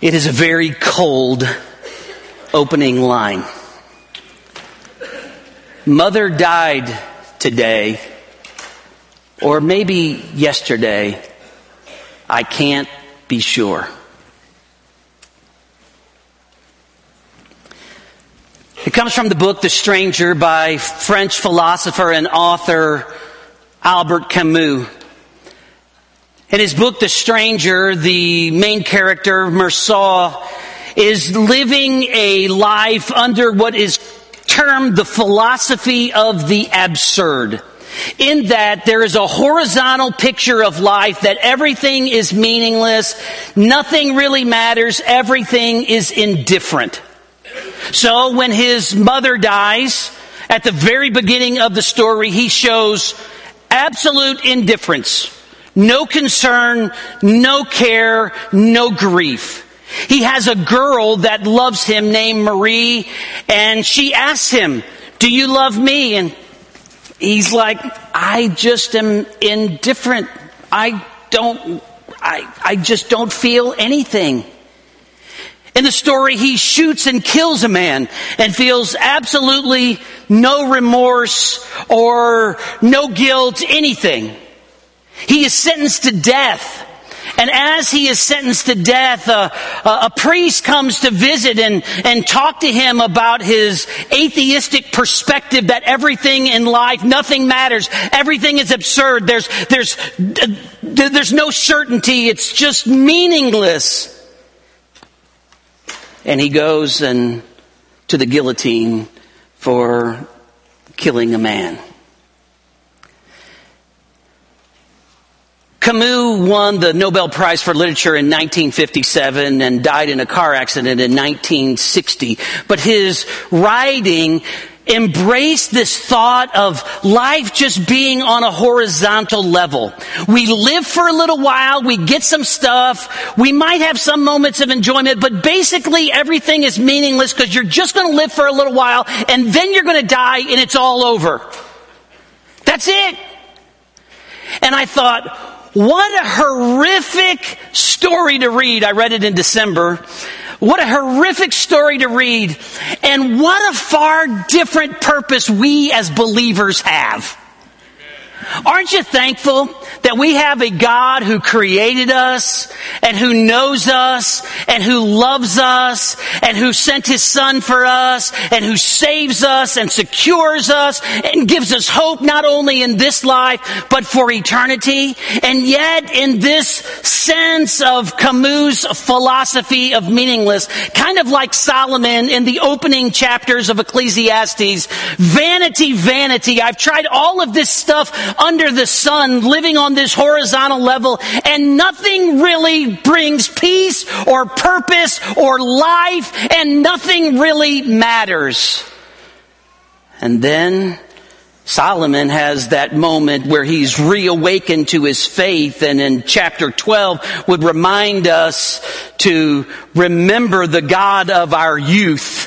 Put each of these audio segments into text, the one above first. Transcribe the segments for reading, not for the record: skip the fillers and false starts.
It is a very cold opening line. Mother died today, or maybe yesterday. I can't be sure. It comes from the book The Stranger by French philosopher and author Albert Camus. In his book, The Stranger, the main character, Meursault, is living a life under what is termed the philosophy of the absurd. In that there is a horizontal picture of life that everything is meaningless, nothing really matters, everything is indifferent. So when his mother dies, at the very beginning of the story, he shows absolute indifference. No concern, no care, no grief. He has a girl that loves him named Marie, and she asks him, "Do you love me?" And he's like, "I just am indifferent. I just don't feel anything." In the story, he shoots and kills a man and feels absolutely no remorse or no guilt, anything. He is sentenced to death. And as he is sentenced to death, a priest comes to visit and talk to him about his atheistic perspective that everything in life, nothing matters. Everything is absurd. There's no certainty. It's just meaningless. And he goes to the guillotine for killing a man. Camus won the Nobel Prize for Literature in 1957 and died in a car accident in 1960. But his writing embraced this thought of life just being on a horizontal level. We live for a little while, we get some stuff, we might have some moments of enjoyment, but basically everything is meaningless because you're just going to live for a little while and then you're going to die and it's all over. That's it. And I thought, what a horrific story to read. I read it in December. What a horrific story to read. And what a far different purpose we as believers have. Aren't you thankful that we have a God who created us and who knows us and who loves us and who sent His Son for us and who saves us and secures us and gives us hope not only in this life but for eternity? And yet in this sense of Camus' philosophy of meaningless, kind of like Solomon in the opening chapters of Ecclesiastes, vanity, vanity, I've tried all of this stuff under the sun, living on this horizontal level, and nothing really brings peace or purpose or life, and nothing really matters. And then Solomon has that moment where he's reawakened to his faith, and in chapter 12 would remind us to remember the God of our youth.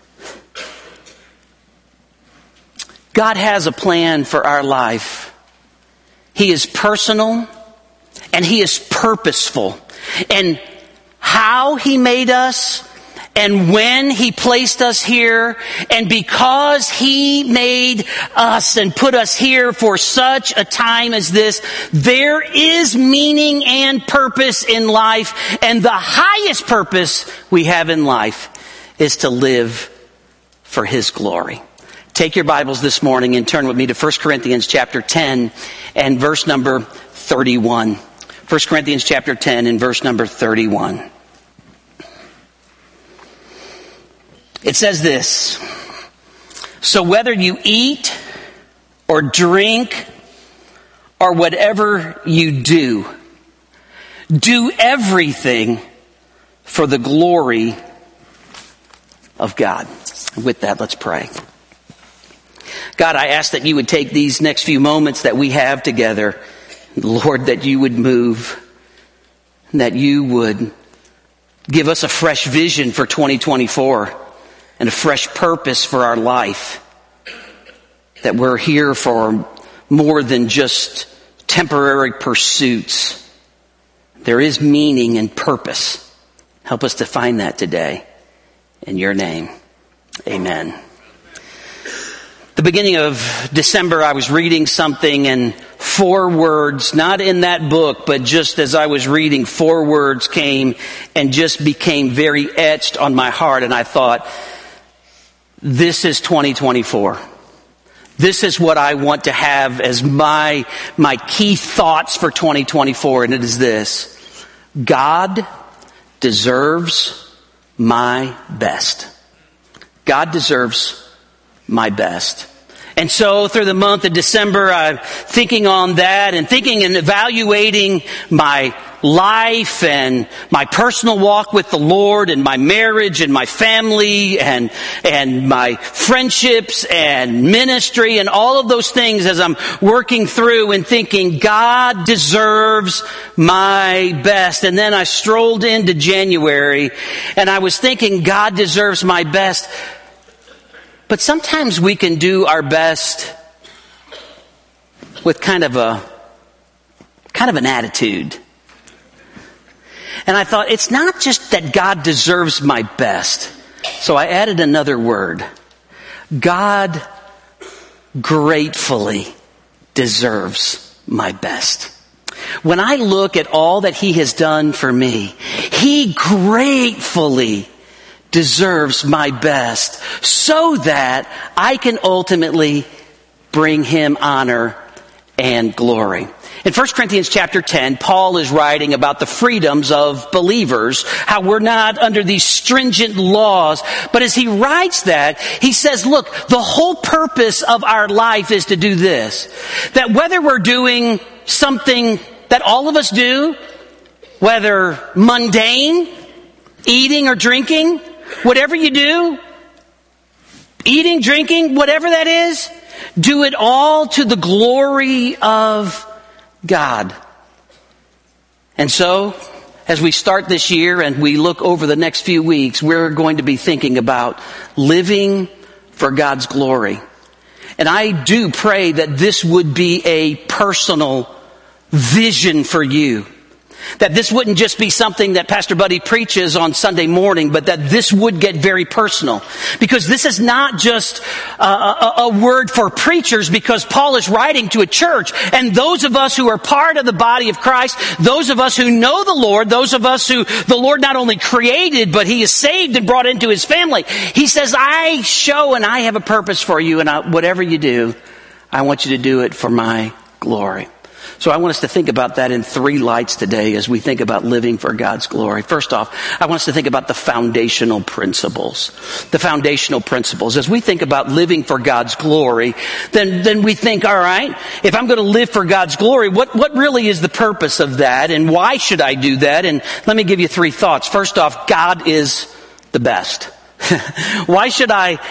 God has a plan for our life. He is personal and He is purposeful. And how He made us and when He placed us here, and because He made us and put us here for such a time as this, there is meaning and purpose in life. And the highest purpose we have in life is to live for His glory. Take your Bibles this morning and turn with me to 1 Corinthians chapter 10 and verse number 31. 1 Corinthians chapter 10 and verse number 31. It says this: "So whether you eat or drink or whatever you do, do everything for the glory of God." With that, let's pray. God, I ask that you would take these next few moments that we have together, Lord, that you would move, that you would give us a fresh vision for 2024 and a fresh purpose for our life, that we're here for more than just temporary pursuits. There is meaning and purpose. Help us to find that today. In your name, amen. The beginning of December, I was reading something and 4 words, not in that book, but just as I was reading, 4 words came and just became very etched on my heart. And I thought, this is 2024. This is what I want to have as my key thoughts for 2024. And it is this: God deserves my best. God deserves my best. And so through the month of December, I'm thinking on that and thinking and evaluating my life and my personal walk with the Lord and my marriage and my family and my friendships and ministry and all of those things as I'm working through and thinking, God deserves my best. And then I strolled into January and I was thinking, God deserves my best. But sometimes we can do our best with kind of an attitude. And I thought, it's not just that God deserves my best. So I added another word. God gratefully deserves my best. When I look at all that He has done for me, He gratefully deserves my best so that I can ultimately bring Him honor and glory. In 1 Corinthians chapter 10, Paul is writing about the freedoms of believers, how we're not under these stringent laws. But as he writes that, he says, look, the whole purpose of our life is to do this. That whether we're doing something that all of us do, whether mundane, eating or drinking, whatever you do, eating, drinking, whatever that is, do it all to the glory of God. And so, as we start this year and we look over the next few weeks, we're going to be thinking about living for God's glory. And I do pray that this would be a personal vision for you. That this wouldn't just be something that Pastor Buddy preaches on Sunday morning, but that this would get very personal. Because this is not just a word for preachers, because Paul is writing to a church. And those of us who are part of the body of Christ, those of us who know the Lord, those of us who the Lord not only created, but He has saved and brought into His family. He says, I show and I have a purpose for you, and whatever you do, I want you to do it for my glory. So I want us to think about that in 3 lights today as we think about living for God's glory. First off, I want us to think about the foundational principles. The foundational principles. As we think about living for God's glory, then we think, all right, if I'm going to live for God's glory, what really is the purpose of that? And why should I do that? And let me give you 3 thoughts. First off, God is the best. Why should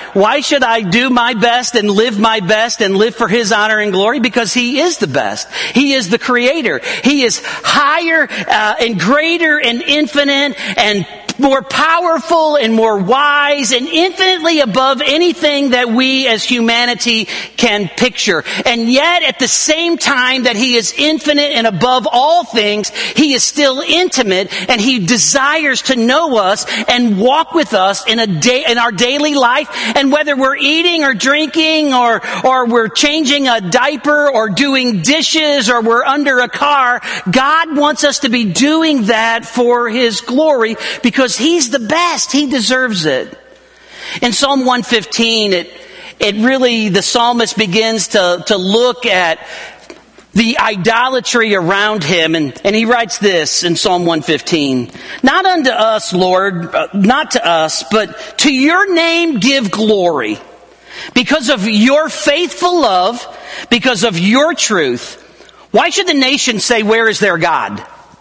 I do my best and live for His honor and glory? Because He is the best. He is the Creator. He is higher and greater and infinite and more powerful and more wise and infinitely above anything that we as humanity can picture. And yet at the same time that He is infinite and above all things, He is still intimate, and He desires to know us and walk with us in our daily life. And whether we're eating or drinking or we're changing a diaper or doing dishes or we're under a car, God wants us to be doing that for His glory, because He's the best. He deserves it. In Psalm 115, it really, the psalmist begins to look at the idolatry around him, and he writes this in Psalm 115. Not unto us, Lord, not to us, but to your name give glory, because of your faithful love, because of your truth. Why should the nations say, where is their God?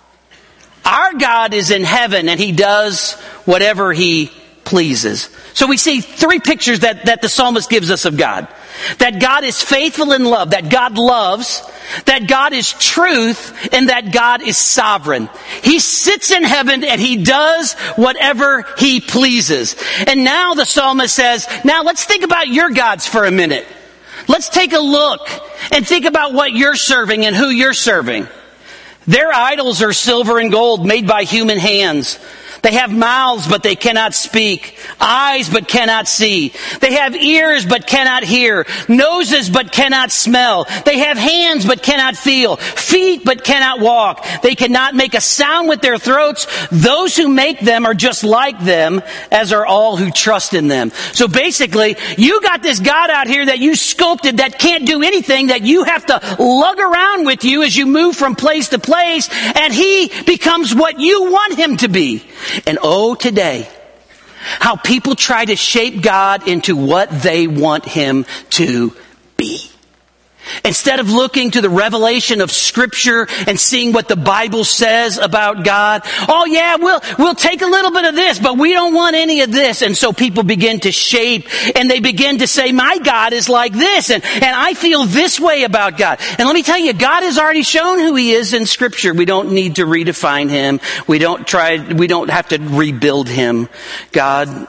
Our God is in heaven, and He does whatever He pleases. So we see 3 pictures that the psalmist gives us of God. That God is faithful in love, that God loves, that God is truth, and that God is sovereign. He sits in heaven and He does whatever He pleases. And now the psalmist says, now let's think about your gods for a minute. Let's take a look and think about what you're serving and who you're serving. Their idols are silver and gold made by human hands. They have mouths, but they cannot speak. Eyes, but cannot see. They have ears, but cannot hear. Noses, but cannot smell. They have hands, but cannot feel. Feet, but cannot walk. They cannot make a sound with their throats. Those who make them are just like them, as are all who trust in them. So basically, you got this God out here that you sculpted that can't do anything, that you have to lug around with you as you move from place to place, and he becomes what you want him to be. And oh, today, how people try to shape God into what they want him to be. Instead of looking to the revelation of Scripture and seeing what the Bible says about God, oh yeah, we'll take a little bit of this, but we don't want any of this. And so people begin to shape, and they begin to say, my God is like this, and I feel this way about God. And let me tell you, God has already shown who he is in Scripture. We don't need to redefine him. We don't have to rebuild him. God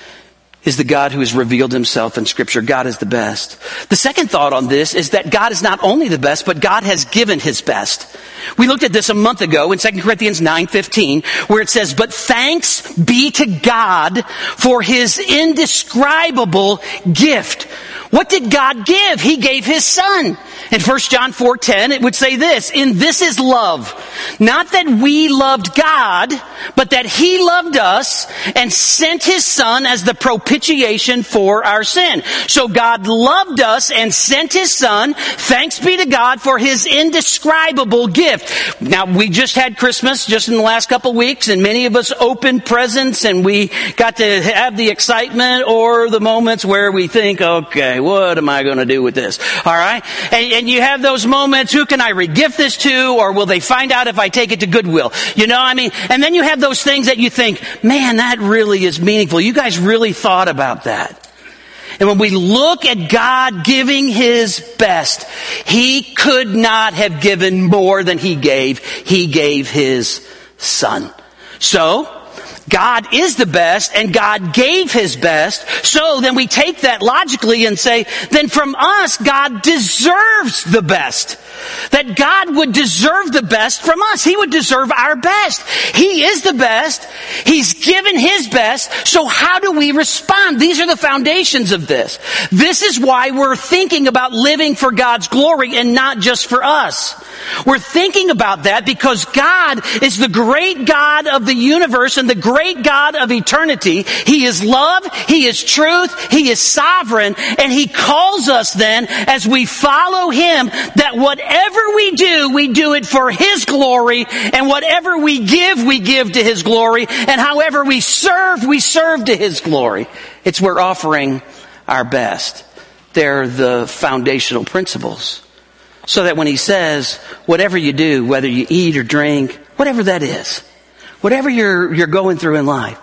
is the God who has revealed himself in Scripture. God is the best. The second thought on this is that God is not only the best, but God has given his best. We looked at this a month ago in 2 Corinthians 9:15, where it says, but thanks be to God for his indescribable gift. What did God give? He gave his Son. In 1 John 4:10, it would say this, in this is love, not that we loved God, but that he loved us and sent his Son as the propitiation for our sin. So God loved us and sent his Son. Thanks be to God for his indescribable gift. Now, we just had Christmas just in the last couple weeks, and many of us opened presents, and we got to have the excitement or the moments where we think, okay, what am I going to do with this? All right? And you have those moments, who can I regift this to, or will they find out if I take it to Goodwill? You know, I mean, and then you have those things that you think, man, that really is meaningful. You guys really thought about that. And when we look at God giving his best, he could not have given more than he gave. He gave his Son. So, God is the best, and God gave his best. So then we take that logically and say, then from us, God deserves the best. That God would deserve the best from us. He would deserve our best. He is the best. He's given his best. So how do we respond? These are the foundations of this. This is why we're thinking about living for God's glory and not just for us. We're thinking about that because God is the great God of the universe and the great God of eternity. He is love, he is truth, he is sovereign, and he calls us then, as we follow him, that whatever we do it for his glory, and whatever we give to his glory, and however we serve to his glory. We're offering our best. They're the foundational principles. So that when he says, whatever you do, whether you eat or drink, whatever that is, whatever you're going through in life,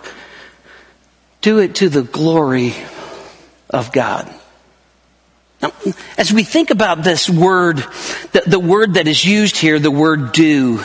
do it to the glory of God. Now, as we think about this word, the word that is used here, the word do,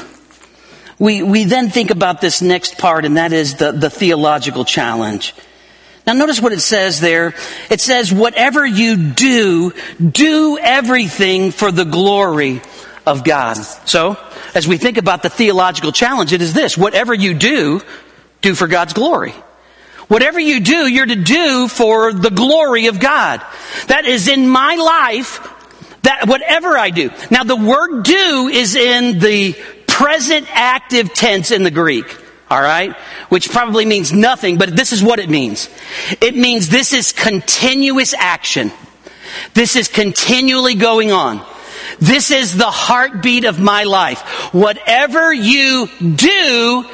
we then think about this next part, and that is the theological challenge. Now notice what it says there. It says, whatever you do, do everything for the glory of God. So, as we think about the theological challenge, it is this. Whatever you do for God's glory. Whatever you do, you're to do for the glory of God. That is in my life, that whatever I do. Now the word do is in the present active tense in the Greek. All right? Which probably means nothing, but this is what it means. It means this is continuous action. This is continually going on. This is the heartbeat of my life. Whatever you do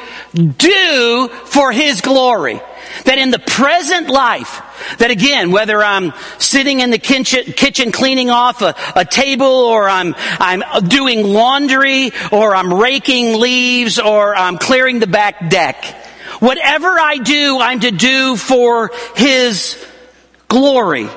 for his glory. That in the present life, that again, whether I'm sitting in the kitchen cleaning off a table, or I'm doing laundry, or I'm raking leaves, or I'm clearing the back deck. Whatever I do, I'm to do for his glory.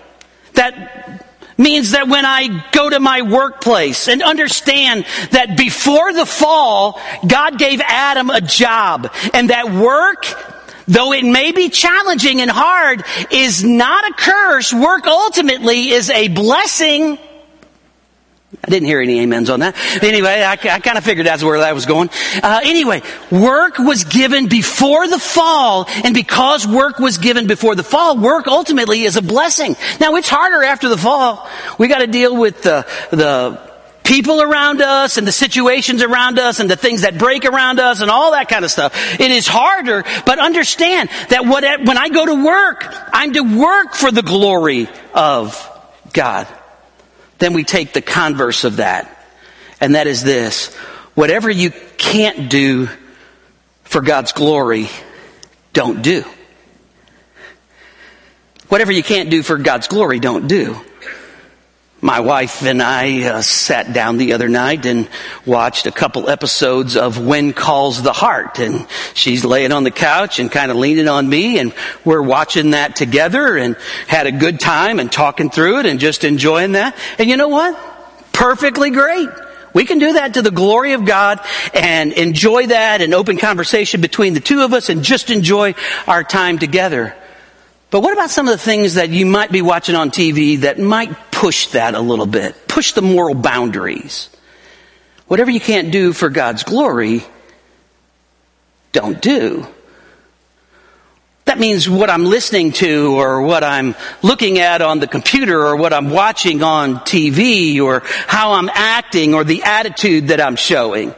That means that when I go to my workplace and understand that before the fall, God gave Adam a job, and that work, though it may be challenging and hard, is not a curse. Work ultimately is a blessing. I didn't hear any amens on that. Anyway, I kind of figured that's where that was going. Anyway, work was given before the fall, and because work was given before the fall, work ultimately is a blessing. Now, it's harder after the fall. We got to deal with the people around us and the situations around us and the things that break around us and all that kind of stuff. It is harder, but understand that when I go to work, I'm to work for the glory of God. Then we take the converse of that, and that is this: whatever you can't do for God's glory, don't do. Whatever you can't do for God's glory, don't do. My wife and I sat down the other night and watched a couple episodes of When Calls the Heart. And she's laying on the couch and kind of leaning on me, and we're watching that together and had a good time and talking through it and just enjoying that. And you know what? Perfectly great. We can do that to the glory of God and enjoy that and open conversation between the two of us and just enjoy our time together. But what about some of the things that you might be watching on TV that might push that a little bit, push the moral boundaries? Whatever you can't do for God's glory, don't do. That means what I'm listening to or what I'm looking at on the computer or what I'm watching on TV or how I'm acting or the attitude that I'm showing.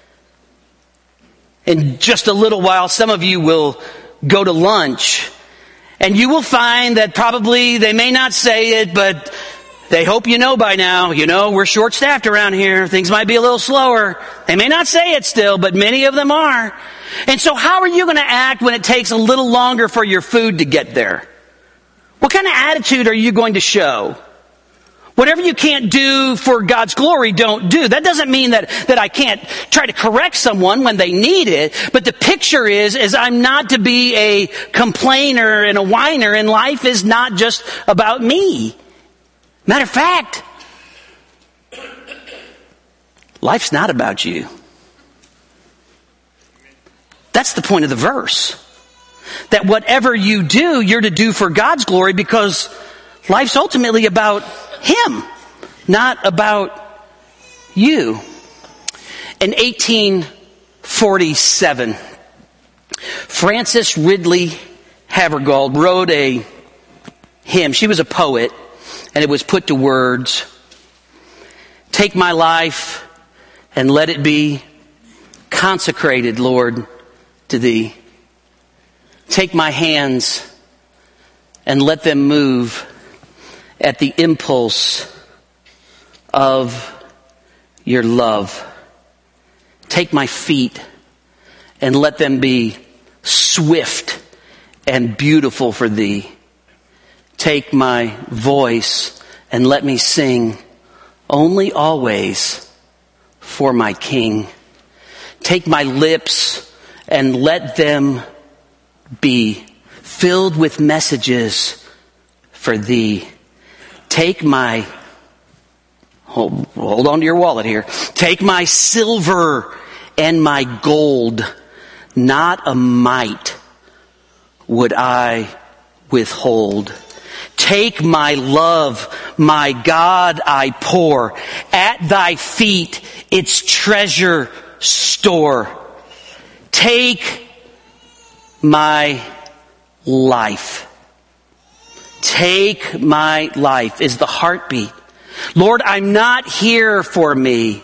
In just a little while, some of you will go to lunch, and you will find that probably they may not say it, but they hope you know by now. You know, we're short-staffed around here. Things might be a little slower. They may not say it still, but many of them are. And so how are you going to act when it takes a little longer for your food to get there? What kind of attitude are you going to show? Whatever you can't do for God's glory, don't do. That doesn't mean that I can't try to correct someone when they need it. But the picture is I'm not to be a complainer and a whiner, and life is not just about me. Matter of fact, life's not about you. That's the point of the verse. That whatever you do, you're to do for God's glory, because life's ultimately about Him, not about you. In 1847, Frances Ridley Havergal wrote a hymn. She was a poet, and it was put to words: "Take my life and let it be consecrated, Lord, to Thee. Take my hands and let them move at the impulse of Your love. Take my feet and let them be swift and beautiful for Thee. Take my voice and let me sing only always for my King. Take my lips and let them be filled with messages for Thee. Take my," hold on to your wallet here. "Take my silver and my gold. Not a mite would I withhold. Take my love, my God, I pour at Thy feet its treasure store. Take my life." Take my life is the heartbeat. Lord, I'm not here for me.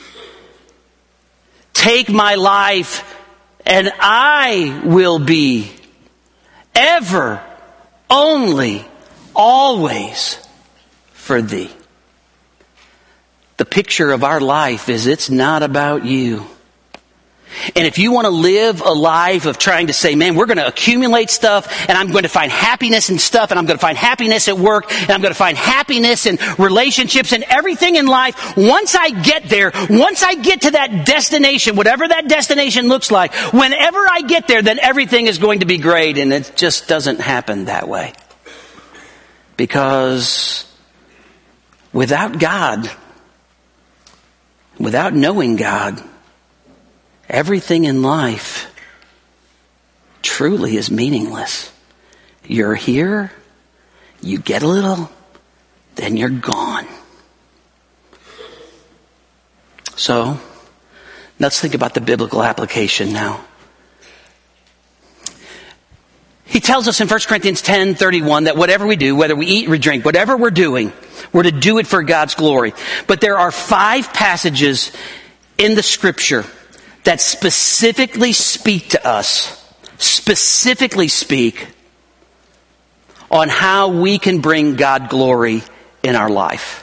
Take my life and I will be ever, only, always for Thee. The picture of our life is it's not about you. And if you want to live a life of trying to say, man, we're going to accumulate stuff, and I'm going to find happiness in stuff, and I'm going to find happiness at work, and I'm going to find happiness in relationships and everything in life, once I get there, once I get to that destination, whatever that destination looks like, whenever I get there, then everything is going to be great. And it just doesn't happen that way. Because without God, without knowing God, everything in life truly is meaningless. You're here, you get a little, then you're gone. So, let's think about the biblical application now. He tells us in 1 Corinthians 10:31 that whatever we do, whether we eat or drink, whatever we're doing, we're to do it for God's glory. But there are 5 passages in the Scripture that specifically speak on how we can bring God glory in our life.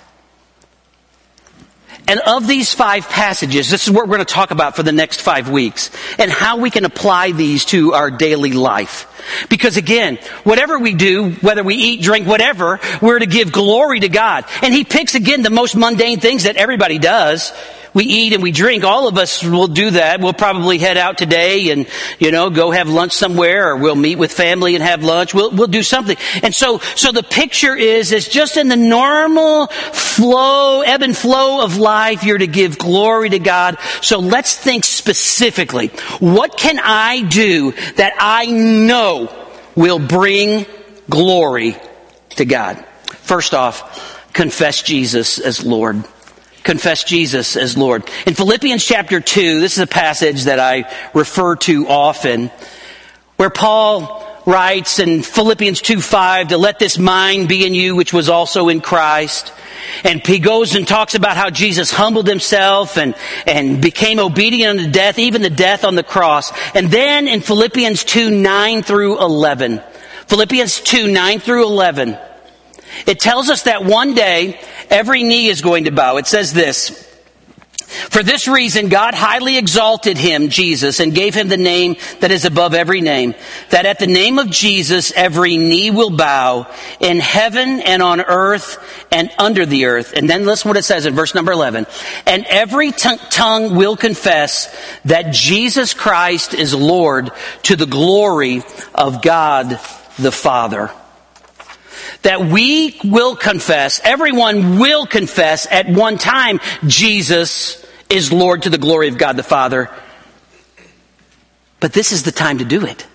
And of these 5 passages, this is what we're going to talk about for the next 5 weeks, and how we can apply these to our daily life. Because again, whatever we do, whether we eat, drink, whatever, we're to give glory to God. And he picks again the most mundane things that everybody does. We eat and we drink. All of us will do that. We'll probably head out today and, go have lunch somewhere, or we'll meet with family and have lunch. We'll do something. And so the picture is just in the normal flow, ebb and flow of life, you're to give glory to God. So let's think specifically. What can I do that I know will bring glory to God? First off, confess Jesus as Lord. Confess Jesus as Lord. In Philippians chapter 2, this is a passage that I refer to often, where Paul writes in Philippians 2:5 to let this mind be in you, which was also in Christ. And he goes and talks about how Jesus humbled himself and became obedient unto death, even the death on the cross. And then in Philippians 2:9 through 11, Philippians 2:9 through 11, it tells us that one day every knee is going to bow. It says this: "For this reason God highly exalted him," Jesus, "and gave him the name that is above every name, that at the name of Jesus every knee will bow, in heaven and on earth and under the earth." And then listen what it says in verse number 11. "And every tongue will confess that Jesus Christ is Lord, to the glory of God the Father." That we will confess, everyone will confess at one time, Jesus is Lord to the glory of God the Father. But this is the time to do it.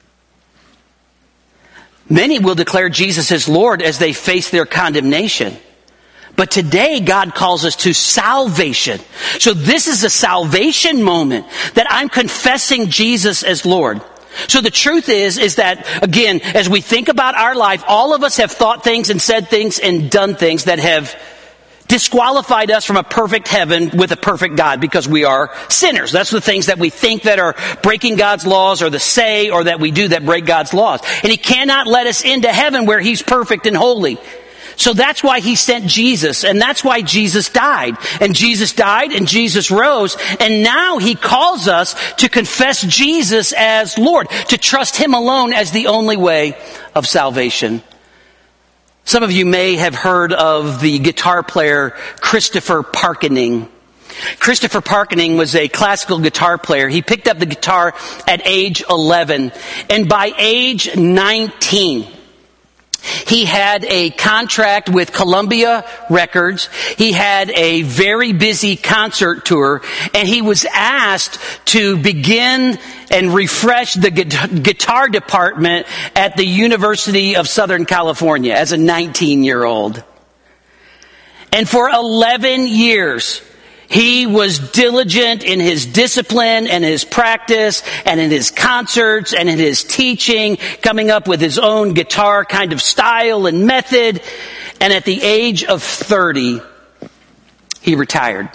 Many will declare Jesus as Lord as they face their condemnation. But today God calls us to salvation. So this is a salvation moment, that I'm confessing Jesus as Lord. So the truth is that, again, as we think about our life, all of us have thought things and said things and done things that have disqualified us from a perfect heaven with a perfect God, because we are sinners. That's the things that we think that are breaking God's laws, or the say, or that we do that break God's laws. And he cannot let us into heaven where he's perfect and holy. So that's why he sent Jesus, and that's why Jesus died. And Jesus died, and Jesus rose, and now he calls us to confess Jesus as Lord, to trust him alone as the only way of salvation. Some of you may have heard of the guitar player Christopher Parkening. Christopher Parkening was a classical guitar player. He picked up the guitar at age 11, and by age 19, he had a contract with Columbia Records. He had a very busy concert tour, and he was asked to begin and refresh the guitar department at the University of Southern California as a 19-year-old. And for 11 years, he was diligent in his discipline and his practice and in his concerts and in his teaching, coming up with his own guitar kind of style and method. And at the age of 30, he retired.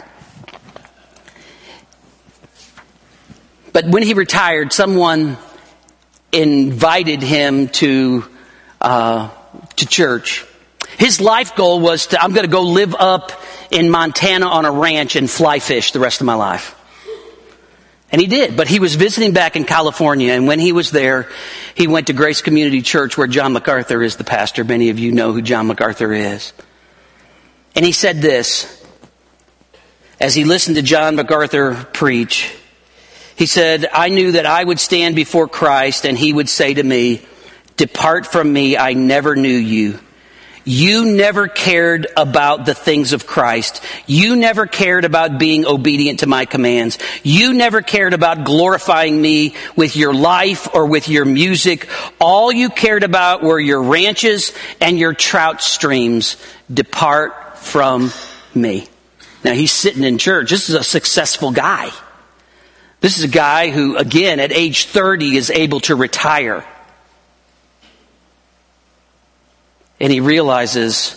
But when he retired, someone invited him to church. His life goal was I'm going to go live up in Montana on a ranch and fly fish the rest of my life. And he did, but he was visiting back in California, and when he was there, he went to Grace Community Church, where John MacArthur is the pastor. Many of you know who John MacArthur is. And he said this, as he listened to John MacArthur preach. He said, "I knew that I would stand before Christ, and he would say to me, 'Depart from me, I never knew you.' You never cared about the things of Christ. You never cared about being obedient to my commands. You never cared about glorifying me with your life or with your music. All you cared about were your ranches and your trout streams. Depart from me." Now, he's sitting in church. This is a successful guy. This is a guy who, again, at age 30 is able to retire. And he realizes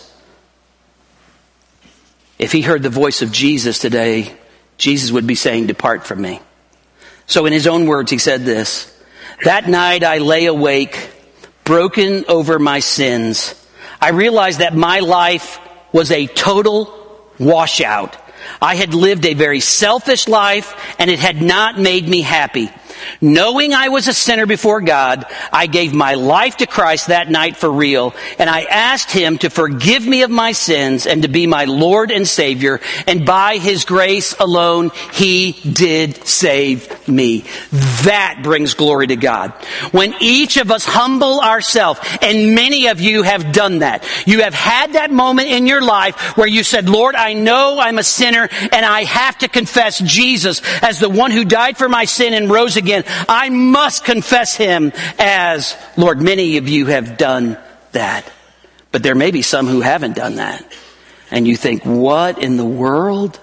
if he heard the voice of Jesus today, Jesus would be saying, "Depart from me." So in his own words, he said this: "That night I lay awake, broken over my sins. I realized that my life was a total washout. I had lived a very selfish life, and it had not made me happy. Knowing I was a sinner before God, I gave my life to Christ that night for real, and I asked Him to forgive me of my sins and to be my Lord and Savior, and by His grace alone, He did save me." That brings glory to God. When each of us humble ourselves, and many of you have done that. You have had that moment in your life where you said, "Lord, I know I'm a sinner, and I have to confess Jesus as the one who died for my sin and rose again. I must confess Him as Lord." Many of you have done that. But there may be some who haven't done that. And you think, what in the world?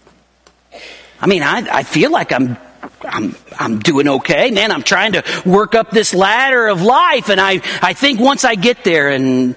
I mean, I feel like I'm doing okay. Man, I'm trying to work up this ladder of life. And I think once I get there, and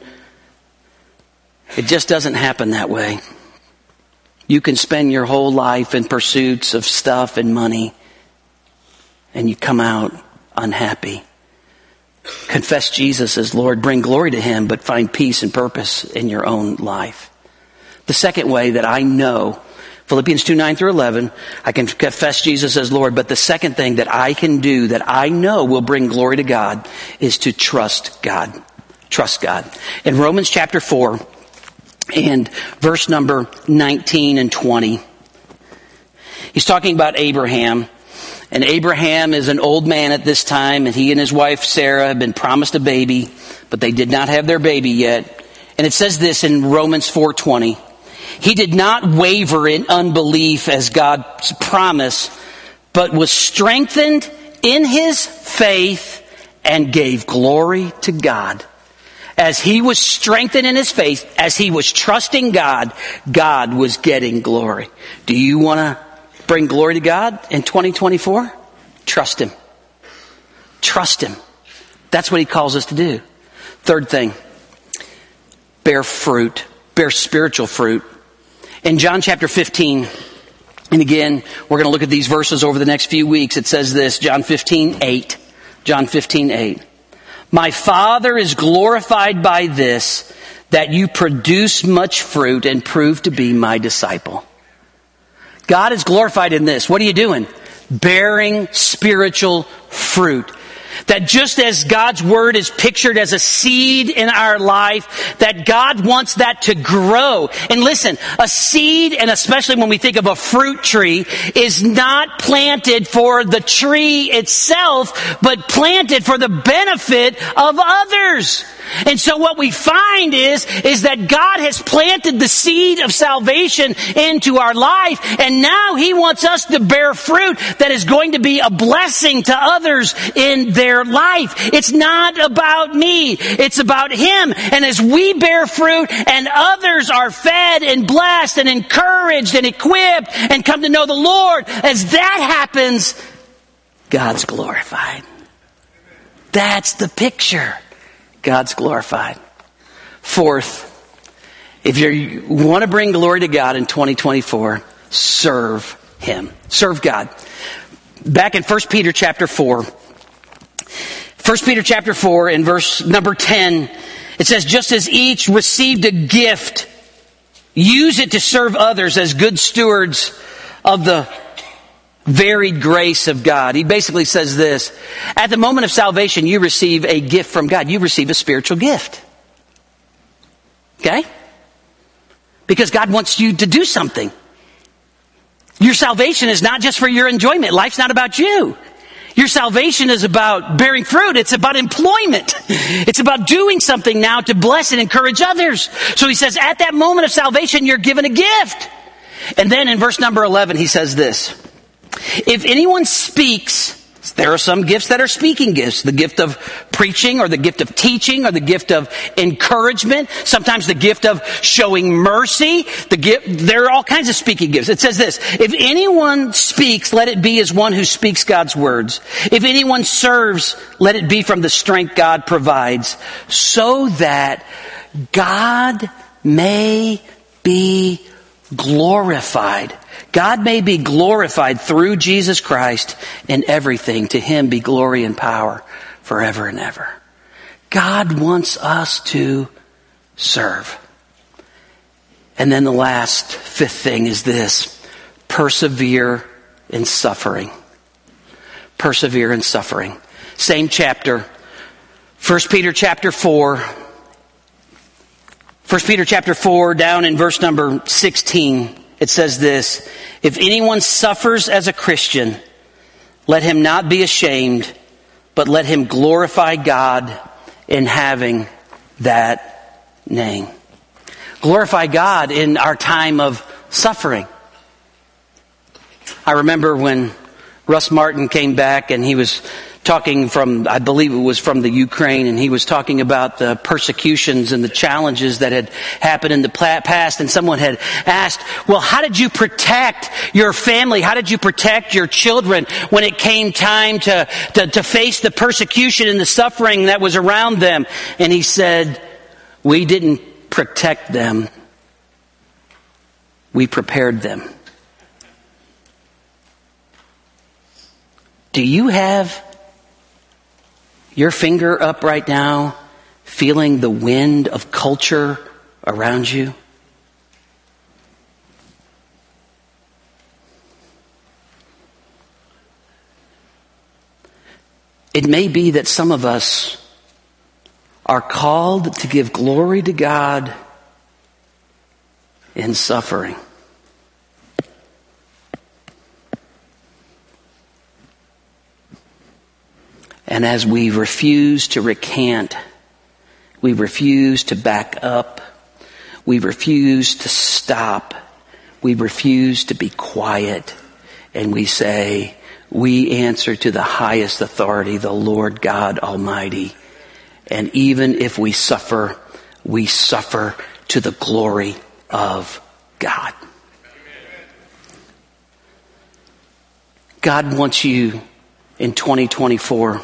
it just doesn't happen that way. You can spend your whole life in pursuits of stuff and money, and you come out unhappy. Confess Jesus as Lord. Bring glory to Him, but find peace and purpose in your own life. The second way that I know, Philippians 2:9-11, I can confess Jesus as Lord, but the second thing that I can do that I know will bring glory to God is to trust God. Trust God. In Romans chapter 4 and verse number 19 and 20, he's talking about Abraham. And Abraham is an old man at this time, and he and his wife Sarah have been promised a baby, but they did not have their baby yet. And it says this in Romans 4:20. "He did not waver in unbelief as God's promise, but was strengthened in his faith and gave glory to God." As he was strengthened in his faith, as he was trusting God, God was getting glory. Do you want to bring glory to God in 2024? Trust Him. Trust Him. That's what He calls us to do. Third thing, bear fruit. Bear spiritual fruit. In John chapter 15, and again, we're going to look at these verses over the next few weeks. It says this, John 15:8. John 15:8. "My Father is glorified by this, that you produce much fruit and prove to be my disciple." God is glorified in this. What are you doing? Bearing spiritual fruit. That just as God's Word is pictured as a seed in our life, that God wants that to grow. And listen, a seed, and especially when we think of a fruit tree, is not planted for the tree itself, but planted for the benefit of others. And so what we find is that God has planted the seed of salvation into our life, and now He wants us to bear fruit that is going to be a blessing to others in their life. It's not about me. It's about Him. And as we bear fruit and others are fed and blessed and encouraged and equipped and come to know the Lord, as that happens, God's glorified. That's the picture. God's glorified. Fourth, if you want to bring glory to God in 2024, serve Him. Serve God. Back in 1 Peter chapter 4. 1 Peter chapter 4 in verse number 10, it says, "Just as each received a gift, use it to serve others as good stewards of the varied grace of God." He basically says this: at the moment of salvation, you receive a gift from God. You receive a spiritual gift. Okay? Because God wants you to do something. Your salvation is not just for your enjoyment. Life's not about you. Your salvation is about bearing fruit. It's about employment. It's about doing something now to bless and encourage others. So he says, at that moment of salvation, you're given a gift. And then in verse number 11, he says this: "If anyone speaks There are some gifts that are speaking gifts. The gift of preaching, or the gift of teaching, or the gift of encouragement. Sometimes the gift of showing mercy. There are all kinds of speaking gifts. It says this: if anyone speaks, let it be as one who speaks God's words. If anyone serves, let it be from the strength God provides, so that God may be glorified. God may be glorified through Jesus Christ in everything. To Him be glory and power forever and ever. God wants us to serve. And then the last, fifth thing is this: persevere in suffering. Persevere in suffering. Same chapter. 1 Peter chapter 4. 1 Peter chapter 4, down in verse number 16. It says this: if anyone suffers as a Christian, let him not be ashamed, but let him glorify God in having that name. Glorify God in our time of suffering. I remember when Russ Martin came back and he was talking from, I believe it was from the Ukraine, and he was talking about the persecutions and the challenges that had happened in the past, and someone had asked, well, how did you protect your family? How did you protect your children when it came time to face the persecution and the suffering that was around them? And he said, we didn't protect them. We prepared them. Do you have your finger up right now, feeling the wind of culture around you? It may be that some of us are called to give glory to God in suffering. And as we refuse to recant, we refuse to back up, we refuse to stop, we refuse to be quiet, and we say, we answer to the highest authority, the Lord God Almighty. And even if we suffer to the glory of God. God wants you in 2024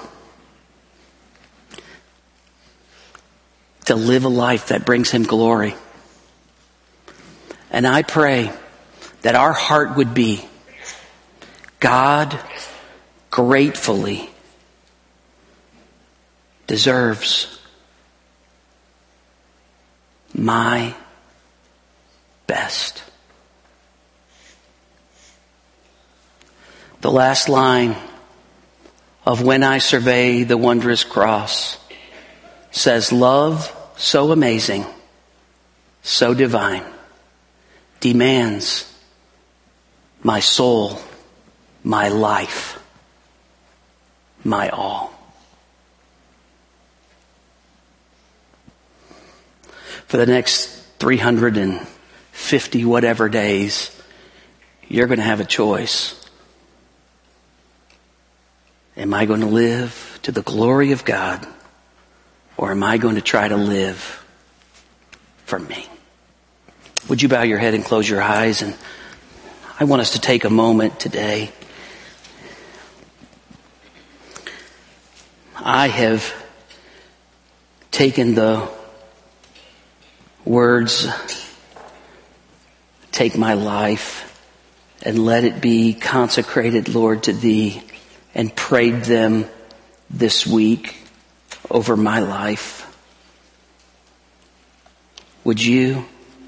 to live a life that brings Him glory. And I pray that our heart would be, God gratefully deserves my best. The last line of When I Survey the Wondrous Cross says, love so amazing, so divine, demands my soul, my life, my all. For the next 350 whatever days, you're going to have a choice. Am I going to live to the glory of God, or am I going to try to live for me? Would you bow your head and close your eyes? And I want us to take a moment today. I have taken the words, take my life and let it be consecrated, Lord, to Thee, and prayed them this week over my life. Would you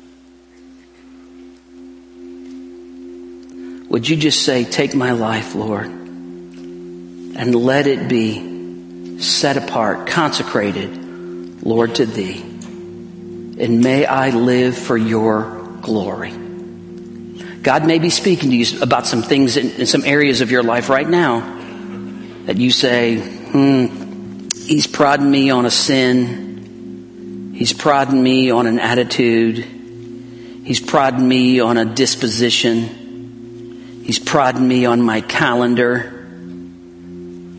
just say, take my life, Lord, and let it be set apart, consecrated, Lord, to Thee. And may I live for Your glory. God may be speaking to you about some things in some areas of your life right now that you say, He's prodding me on a sin. He's prodding me on an attitude. He's prodding me on a disposition. He's prodding me on my calendar.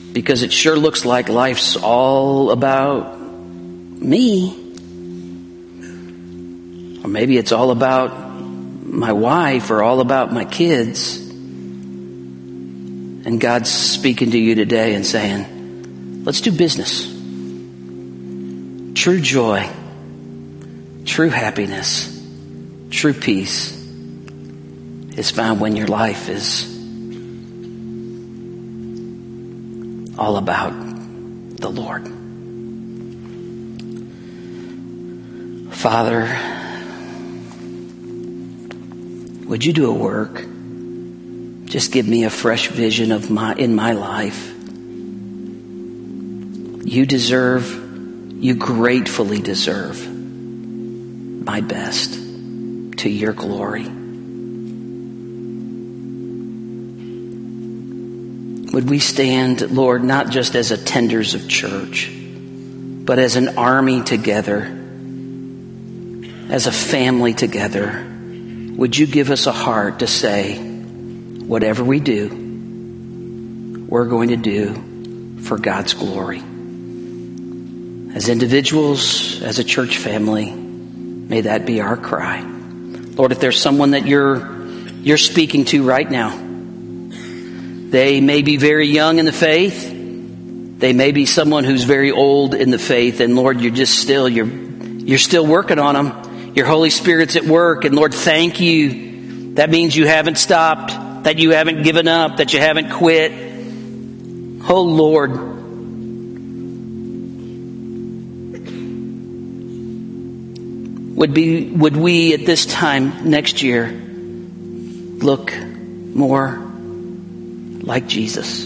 because it sure looks like life's all about me. Or maybe it's all about my wife or all about my kids. And God's speaking to you today and saying, let's do business. True joy, true happiness, true peace is found when your life is all about the Lord. Father, would you do a work? Just give me a fresh vision of in my life. You gratefully deserve my best to your glory. Would we stand, Lord, not just as attenders of church, but as an army together, as a family together? Would you give us a heart to say, whatever we do, we're going to do for God's glory. As individuals, as a church family, may that be our cry. Lord, if there's someone that you're speaking to right now, they may be very young in the faith. They may be someone who's very old in the faith. And Lord, you're still working on them. Your Holy Spirit's at work. And Lord, thank you. That means you haven't stopped, that you haven't given up, that you haven't quit. Oh Lord, would we at this time next year look more like Jesus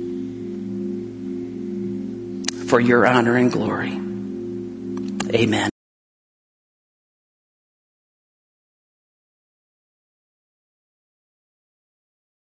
for your honor and glory. Amen.